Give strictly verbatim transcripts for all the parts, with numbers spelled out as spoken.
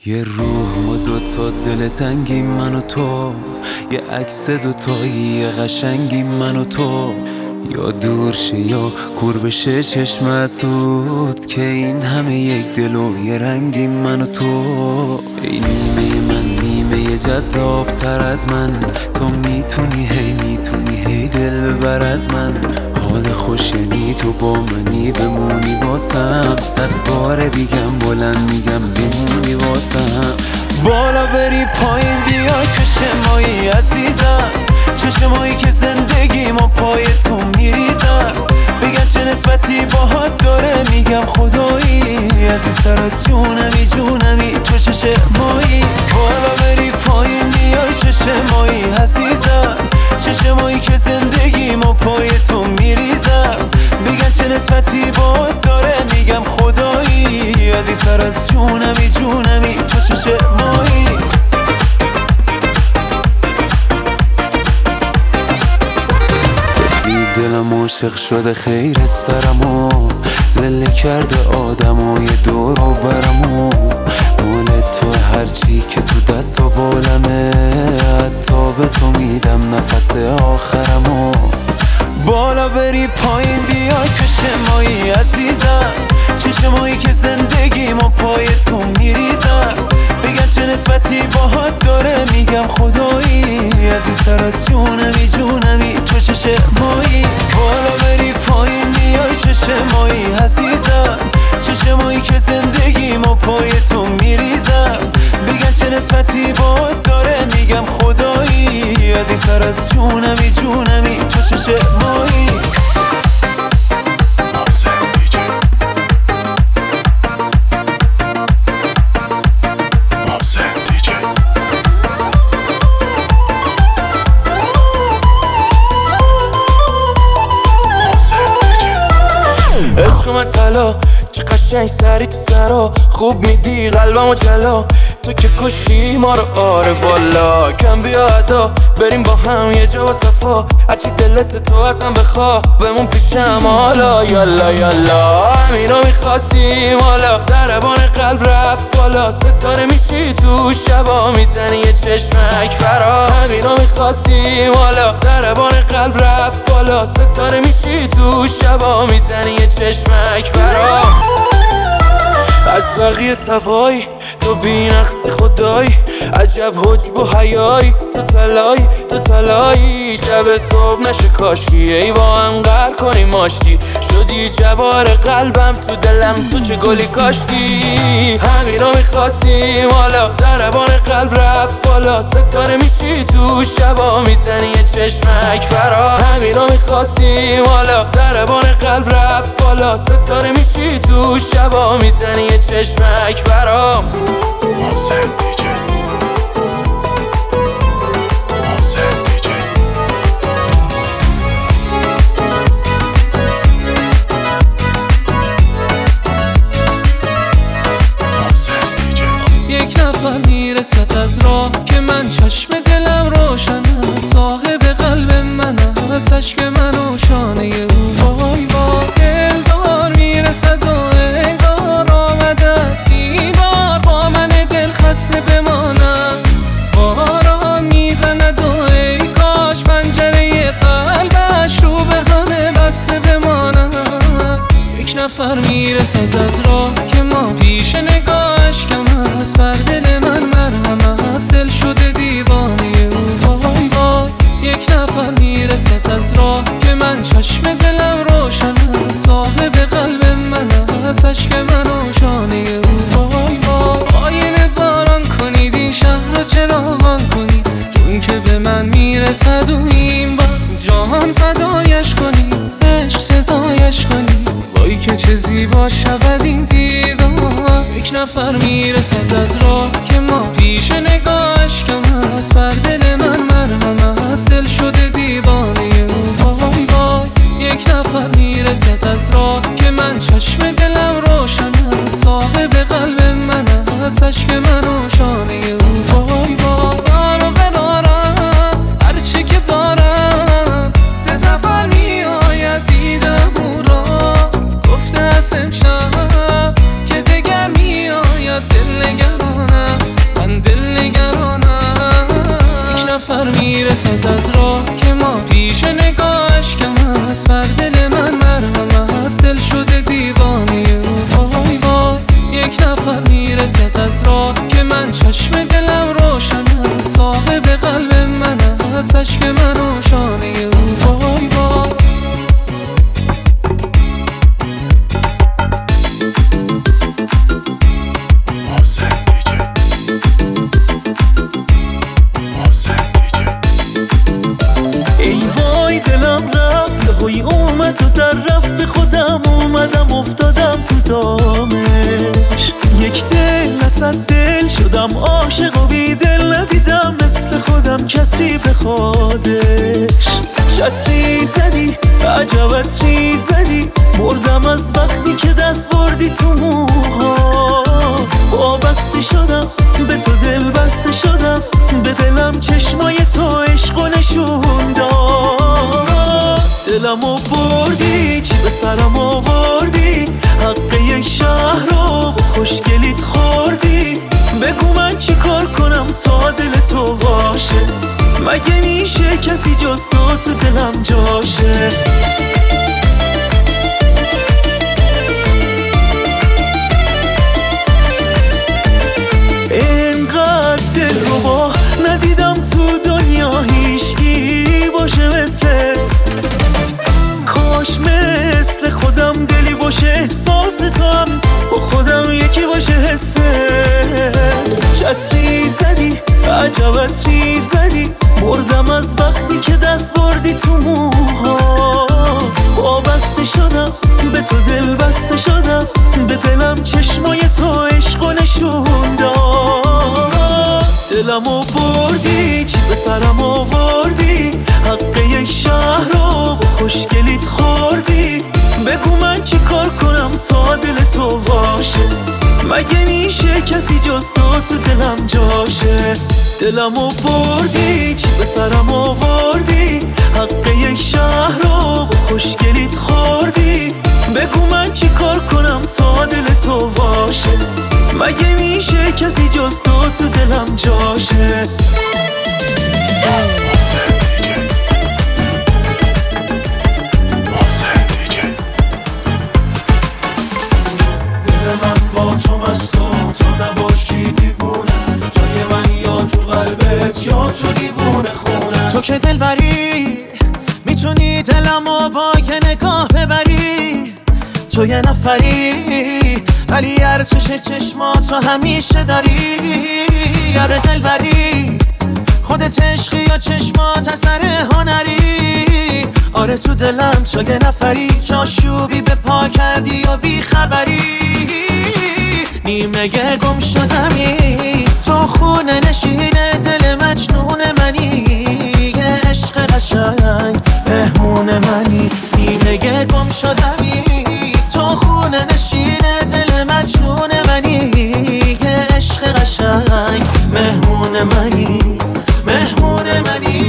یه روح و دوتا دل تنگی من و تو، یه عکس دوتایی یه قشنگی من و تو، یا دور شه یا کور بشه چشم اسود که این همه یک دل و یه رنگی من و تو. ای نیمه من نیمه جذاب تر از من، تو میتونی هی میتونی هی دل ببر از من. حال خوشنی تو با منی بمونی واسم، صد بار دیگم بلند میگم بمونی واسم. بالا بری پایین بیای چشمایی عزیزم، چشمایی که زندگیم و پای تو میریزم. بگن چه نسبتی باهات داره، میگم خدایی عزیزتر از جونمی جونمی تو چشمایی. بالا بری پایین بیای چشمایی عزیزم، چشمایی که زندگیم و پای تو میریزم. بگن چه نسبتی باهات داره، میگم خدایی عزیزتر از جونمی جونمی تو چشمایی. دلم عاشق شده خیر سرمو، زله کرده آدمای دور و برمو. مال تو هرچی که تو دست و بالمه، حتی به تو میدم نفس آخرمو. بالا بری پایین بیای چشمایی عزیزم، چشمایی که زندگیم و پای تو میریزم. بگن چه نسبتی باهات داره، میگم خدایی عزیزتر از جونمی جونمی تو چشمایی. بالا بری پایین بیای چشمایی عزیزم، چشمایی که زندگیم و پای تو میریزم. بگن چه نسبتی باهات داره، میگم خدایی عزیزتر از جونمی جونمی تو چشمایی. عشق من طلا چه قشنگ سری تو سرا، خوب میدی قلبمو جلا. تو که کشی ما رو آره والا، کم بیا ادا بریم با هم یه جا با صفا. هرچی دلت تو ازم بخوا بمون پیشم حالا. یالا یالا همینو میخواستیم حالا، ضربان قلب رفت بالا. ستاره میشی تو شبا میزنی یه چشمک برا. همینو میخواستیم حالا، ضربان قلب رفت بالا. ستاره میشی تو شبا میزنی یه چشمک برا. از بقیه سوای تو بی نقص خدای، عجب حجب و حیای. تو تلای تو تلایی، شب صبح نشه کاشی. ای با هم قهر کنی ماشتی، شدی جوار قلبم. تو دلم تو چه گلی کاشتی. همینو میخواستیم حالا، ضربان قلب رفت بالا. ستاره میشی تو شبا میزنی یه چشمک برا. همینو میخواستیم حالا، ضربان قلب رفت بالا. ستاره میشی تو شبا میزنی یه چشمک برام. محسن دیجی محسن دیجی محسن دیجی. یک نفر میرسد از راه که من چشم دلم روشن است. صاحب قلب من است، اشک من و شانه او. وای وای دلدار میرسد و انگار آمده است این بار با من دل خسته بمانم. باران میزند و ای کاش پنجره قلبش رو به همه بسته بمانم. یک نفر میرسد از راه که ما پیش نگاهش کم است. بر دل من مرهم است، دل شده دیوانه او. وای وای یک نفر میرسد از راه که من چشم دلم روشن است. صاحب قلب من است، اشک من و شانه او. وای وای آینه باران کنید این شهر را چراغان کنید، چون که به من میرسد و این بار جهان فدایش کنید. عشق صدایش کنید، وای که چه زیبا شود این دیدار. یک نفر میرسد از راه که ما پیش نگاهش کم است. بر دل من مرهم است، دل شده دیوانه او. وای وای یک نفر میرسد از راه که من چشم دلم روشن است. صاحب قلب من است، اشک من و شانه او. وای وای دارم قرارم هرچی که دارم، ز سفر میآید دیدم او را. گفته است امشب که دگر میآید دل نگرانم. میرسد از راه که ما پیش نگاهش کم است. بر دل من مرهم است، دل شده دیوانه او. وای وای یک نفر میرسد از راه که من چشم دلم روشن است. صاحب قلب من است، عشق من و شانه او. وای وای ای وای دلم رفت یهویی اومد و در رفت. به خودم اومدم افتادم تو دامش. یک دل نصد دل شدم عاشق و بی دل ندیدم مثل خودم کسی به خودش. چتری زدی عجب عطری زدی، مردم از وقتی که دست بردی تو موهات. وابسته شدم به تو دل بسته شدم، به دلم چشمای تو عشق و نشون داد. دلمو بردی چی به سرم آوردی، حق یک شهر رو با خوشگلیت خوردی. بگو من چی کار کنم تا دل تو باشه، مگه میشه کسی جز تو تو دلم جاشه. اینقدر دل رو با ندیدم تو دنیا، هیچکی باشه مثلت. کاش مثل خودم دلی باشه احساستم، با خودم یکی باشه حست. چتری زدی عجب عطری زدی، مردم از وقتی که دست بردی تو موهات. وابسته شدم به تو دل بسته شدم، به دلم چشمای تو عشق و نشون داد. دلمو بردی چی به سرم آوردی، حق یک شهر رو با خوشگلیت خوردی. بگو من چی کار کنم تا دل تو باشه، مگه میشه کسی جز تو تو دلم جاشه. دلمو بردی چی به سرم آوردی، حق یک شهر رو با خوشگلیت خوردی. بگو من چی کار کنم تا دل تو باشه، مگه میشه کسی جز تو تو دلم جاشه. با تو مست و تو نباشی دیوونه است. جای من یا تو قلبت یا تو دیوونه خونه. تو که دل بری میتونی دلمو با یه نگاه ببری. تو یه نفری ولی ارچش چشماتو همیشه داری. یاره دل بری خودت عشقی یا چشمات اثر هنری. آره تو دلم تو یه نفری، جاشوبی به پا کردی و بی خبری. نیمه گم شدمی تو خونه نشین دل مجنون منی. یه عشق قشنگ مهمون منی. نیمه گم شدمی تو خونه نشین دل مجنون منی. یه عشق قشنگ مهمون منی مهمون منی.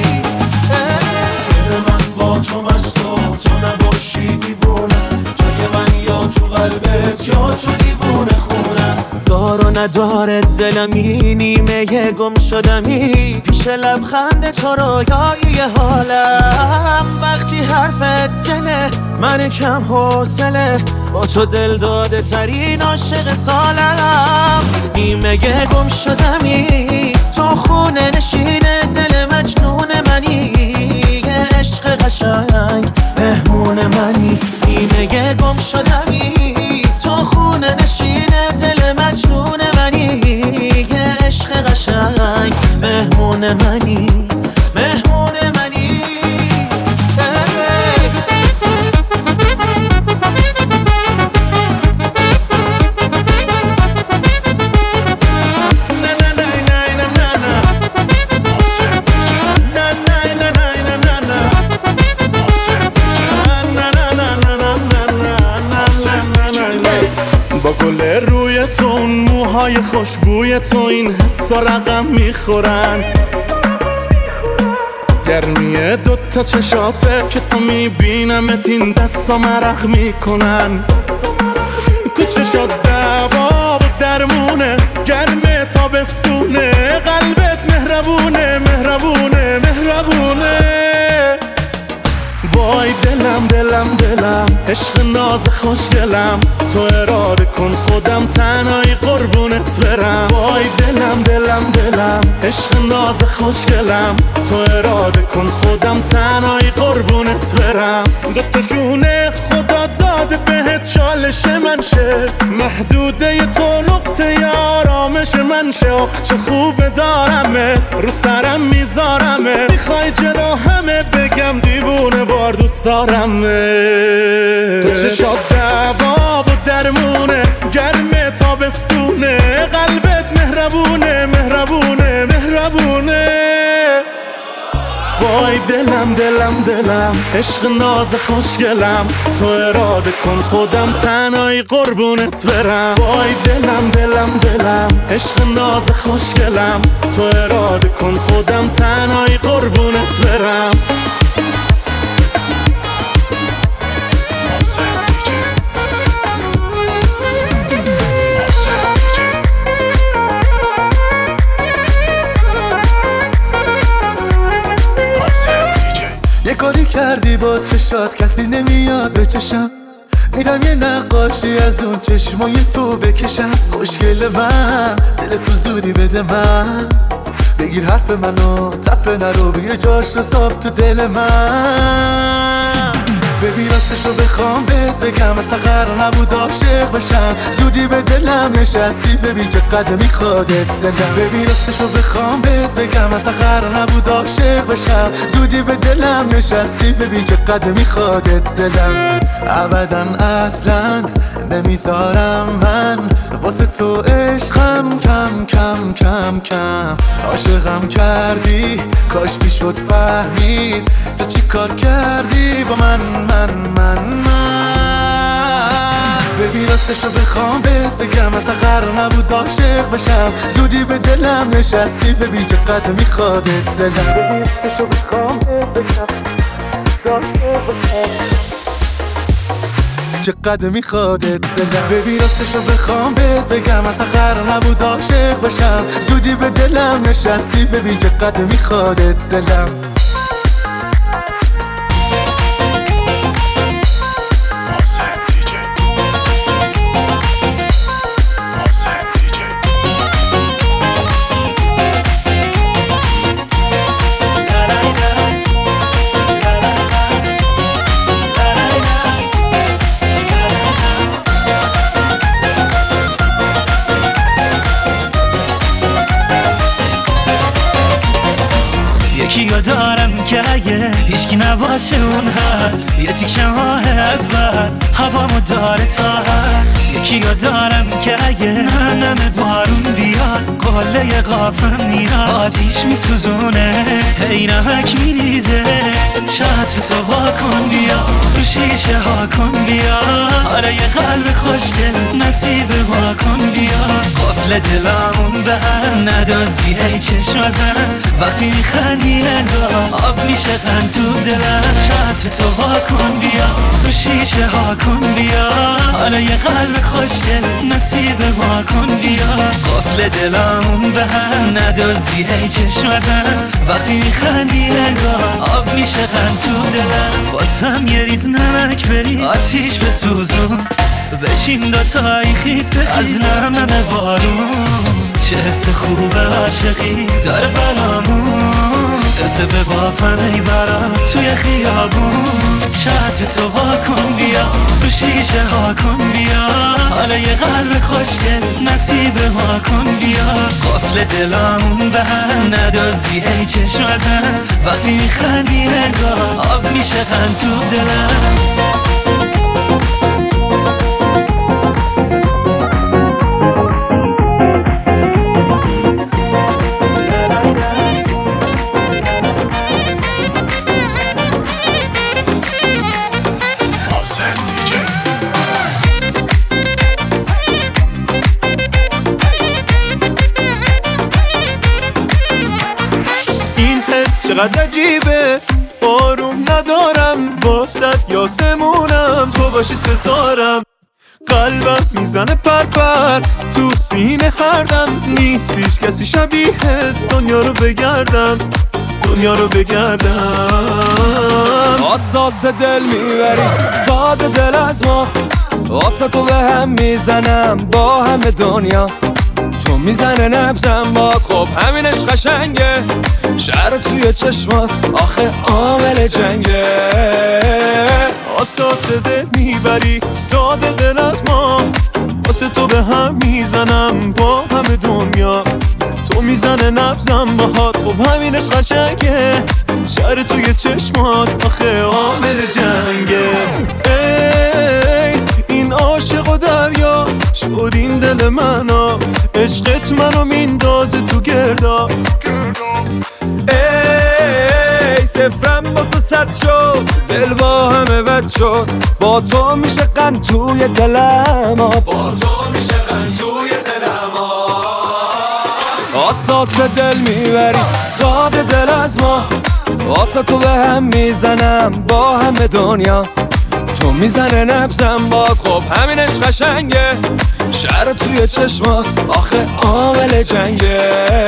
من با تو مست و تو نباشی دیوونه است. جای من یا تو قلبت یا تو دیوونه خونه است. دار و نداره دلمی، نیمه گم شدمی پیش لبخند تو رویایی حالم. وقتی حرفت دله من کم حوصله، با تو دل داده ترین عاشق سالم. نیمه گم شدمی تو خونه نشین دل مجنون منی. یه عشق قشنگ مهمون منی. نیمه گم شدمی تو خونه نشین دل مجنون منی. یه عشق قشنگ مهمون منی مهمون منی. با گل روی تو اون موهای خوشبوی تو این حسا رقم میخورن. گرمی دوتا چشاته که تو میبینمت این دستا مرخ میکنن. تو چشات دوا و درمونه، گرمه تابستونه، قلبت مهربونه مهربونه عشق ناز خوشگلم تو اراده کن خودم تنهایی قربونت برم وای دلم دلم دلم عشق ناز خوشگلم تو اراده کن خودم تنهایی قربونت برم دوتاشونه خدا داده بهت چالش من شه محدوده تو نقطه آرامش من شه آخ چه خوبه دارمه رو سرم میذارمه میخوای جراحمه بگم دیوونه وار دوست دارمه تو چشات دوا و درمونه گرمه تابستونه قلبت مهربونه مهربونه مهربونه وای دلم دلم دلم عشق ناز خوشگلم تو اراده کن خودم تنهایی قربونت برم وای دلم دلم دلم عشق ناز خوشگلم تو اراده کن خودم تنهایی قربونت برم کاری کردی با چشات کسی نمیاد به چشم میرم یه نقاشی از اون چشمای تو بکشم خوشگل من دل تو زودی بده من بگیر حرف منو تفره نرو بگیر جاش رو صاف تو دل من ببین راستشو بخوام بهت بگم اصلا قرار نبود عاشق بشم زودی به دلم نشستی ببین چقدر میخوادت دلم ببین راستشو بخوام بهت بگم اصلا قرار نبود عاشق بشم زودی به دلم نشستی ببین چقدر میخوادت دلم ابدا اصلا نمیذارم من واسه تو عشقم کم کم کم کم عاشقم کردی کاش میشد فهمید تو چی کار کردی با من من من من ببین راستشو بخوام بهت بگم اصلا قرار نبود عاشق بشم زودی به دلم نشستی ببین چقدر میخوادت دلم ببین راستشو بخوام بهت بگم چقدر میخوادت دلم ببین راستشو بخوام بهت بگم اصلا قرار نبود عاشق بشم زودی به دلم نشستی ببین چقدر میخوادت دلم یکی دارم که اگه هیچکی نباشه اون هست یه تیکه ماه از بس هوامو داره تا هست یکی دارم که اگه ننم بارون بیاد قله قافم میاد آتیش میسوزونه هی نمک میریزه چتر تو واکن بیا رو شیشه ها کن بیا آره یه قلب خوشگل نصیب ما کن بیا قفل دلمون به هم ندازی ای چشم زن وقتی میخندی انگار آب میشه قند تو دلم چتر تو واکن بیا رو شیشه ها کن بیا حالا یه قلب خوشگل نصیب ما کن بیا قفل دلمون به هم ندازی ای چشم زن وقتی میخندی انگار آب میشه قند تو دلم واسم یه ریز نمک بری آتیش بسوزون بشین دوتایی خیسه از نرمم بارون چه حس خوب عاشقی داره بلامون قصه به بافم ای برام توی خیابون چتر تو واکن بیا رو شیشه ها کن بیا حالا یه قلب خوشگل نصیب ما کن بیا قفل دلامون به هم ندازی ای چشم زن وقتی میخندی انگار آب میشه قند تو دلم چقدر عجیبه آروم ندارم واسد یاسمونم تو باشی ستارم قلبم میزنه پرپر تو سینه هردم نیستیش کسی شبیه دنیا رو بگردم دنیا رو بگردم. اساس دل میبری ساده دل از ما، واسه تو به هم میزنم با همه دنیا. تو میزنه نبزم باد، خب همینش قشنگه. شهر توی چشمات آخه عامل جنگه. اساس دل میبری ساده دل از ما، واسه تو به هم میزنم با همه دنیا. تو میزنه نبزم باهات، خب همینش قشنگه. شهر توی چشمات آخه عامل جنگه. ای این عاشق و دریا شد این دل منو، عشقت منو میندازه تو گردا. ای صفرم با تو صد شد، دل با همه بد شد. با تو میشه قند توی دلم، با تو میشه قند توی دلم. اساس دل میبری ساده دل از ما، واسه تو به هم میزنم با همه دنیا. تو میزنه نبزم باد، خب همینش قشنگه. شهر توی چشمات آخه عامل جنگه.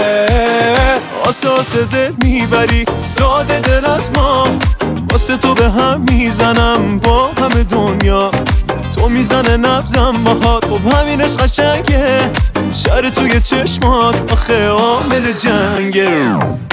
اساس دل میبری ساده دل از ما، واسه تو به هم میزنم با همه دنیا. تو میزنه نبزم باهات، خب همینش قشنگه. شهر توی چشمات آخه عامل جنگه.